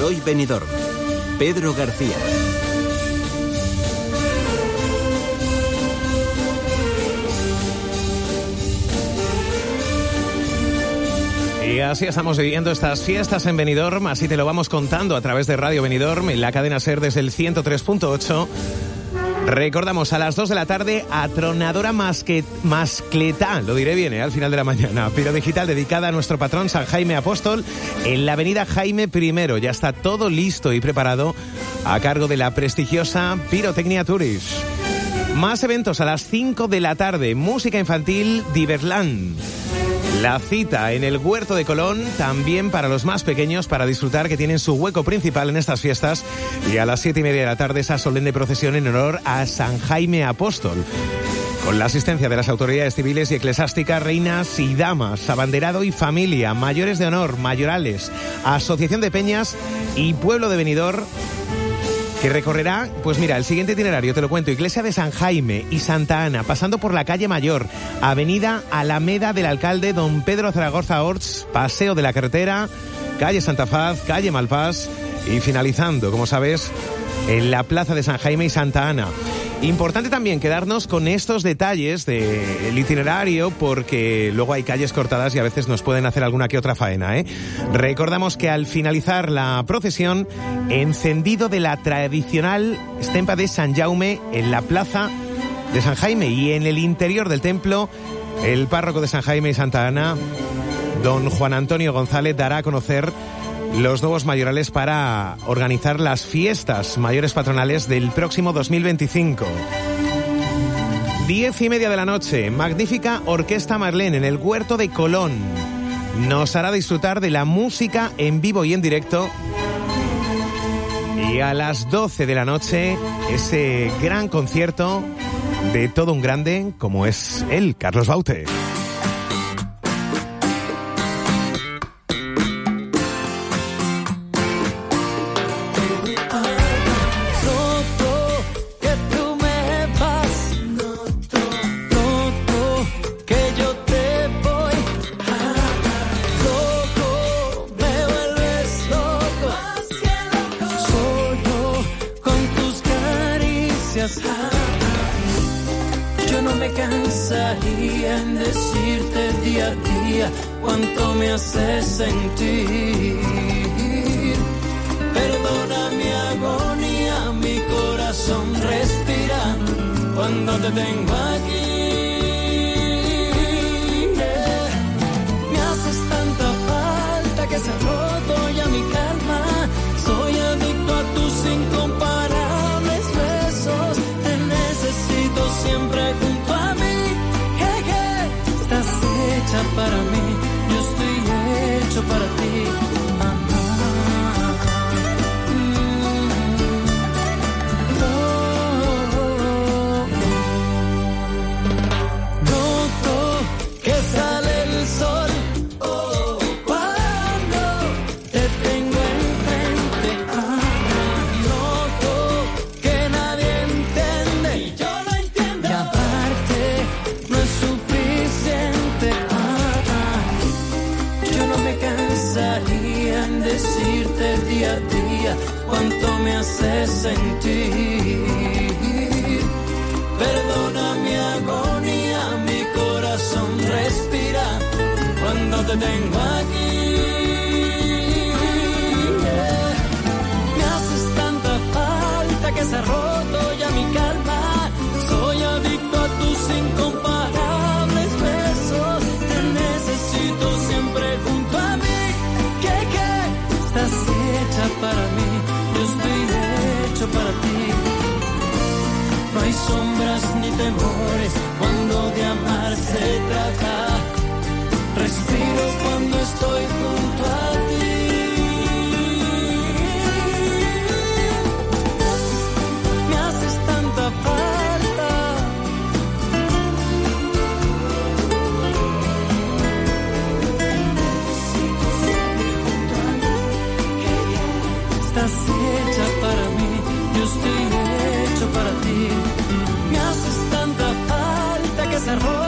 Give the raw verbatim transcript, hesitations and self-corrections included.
por hoy Benidorm. Pedro García. Y así estamos viviendo estas fiestas en Benidorm, así te lo vamos contando a través de Radio Benidorm, en la cadena SER desde el ciento tres punto ocho. Recordamos, a las dos de la tarde, Atronadora Masque, Mascletá, lo diré bien, ¿eh? Al final de la mañana, pirodigital dedicada a nuestro patrón San Jaime Apóstol en la avenida Jaime primero. Ya está todo listo y preparado a cargo de la prestigiosa Pirotecnia Tourist. Más eventos a las cinco de la tarde, música infantil Diverland. La cita en el Huerto de Colón, también para los más pequeños, para disfrutar, que tienen su hueco principal en estas fiestas. Y a las siete y media de la tarde, esa solemne procesión en honor a San Jaime Apóstol, con la asistencia de las autoridades civiles y eclesiásticas, reinas y damas, abanderado y familia, mayores de honor, mayorales, asociación de peñas y pueblo de Benidorm, que recorrerá, pues mira, el siguiente itinerario, te lo cuento: Iglesia de San Jaime y Santa Ana, pasando por la calle Mayor, Avenida Alameda del Alcalde Don Pedro Zaragoza Orts, Paseo de la Carretera, calle Santa Faz, calle Malpás, y finalizando, como sabes, en la Plaza de San Jaime y Santa Ana. Importante también quedarnos con estos detalles del itinerario, porque luego hay calles cortadas y a veces nos pueden hacer alguna que otra faena, ¿eh? Recordamos que al finalizar la procesión, encendido de la tradicional estampa de San Jaume en la Plaza de San Jaime, y en el interior del templo, el párroco de San Jaime y Santa Ana, don Juan Antonio González, dará a conocer los nuevos mayorales para organizar las fiestas mayores patronales del próximo dos mil veinticinco. Diez y media de la noche, magnífica Orquesta Marlene en el Huerto de Colón. Nos hará disfrutar de la música en vivo y en directo. Y a las doce de la noche, ese gran concierto de todo un grande como es él, Carlos Baute. Yo no me cansaría en decirte día a día cuánto me hace sentir. Perdona mi agonía, mi corazón respira cuando te tengo aquí. Yeah. Me haces tanta falta que se ha roto ya mi calma. Soy adicto a tus incomparables besos. Te necesito siempre junto a mí. Hey, hey. Estás hecha para mí, yo estoy hecho para ti. Ah, ah, mm, oh, oh, oh. Noto que sale el sol. Oh, cuando te tengo enfrente. Ah, noto que nadie entiende y yo lo entiendo. Y aparte no es suficiente. Ah, ah. Yo no me cansaría en decirte día a día cuánto me hace sentir. Perdona mi agonía, mi corazón respira cuando te tengo aquí. Yeah. Me haces tanta falta que se ha roto ya mi calma. Soy adicto a tus incomparables besos. Te necesito siempre junto a mí. Que que estás hecha para mí, yo estoy hecho para ti. No hay sombras ni temores cuando de amar se trata. Respiro cuando estoy junto a ti. Me haces tanta falta. Estás hecha para mí, yo estoy hecho para ti. Me haces tanta falta que se rompe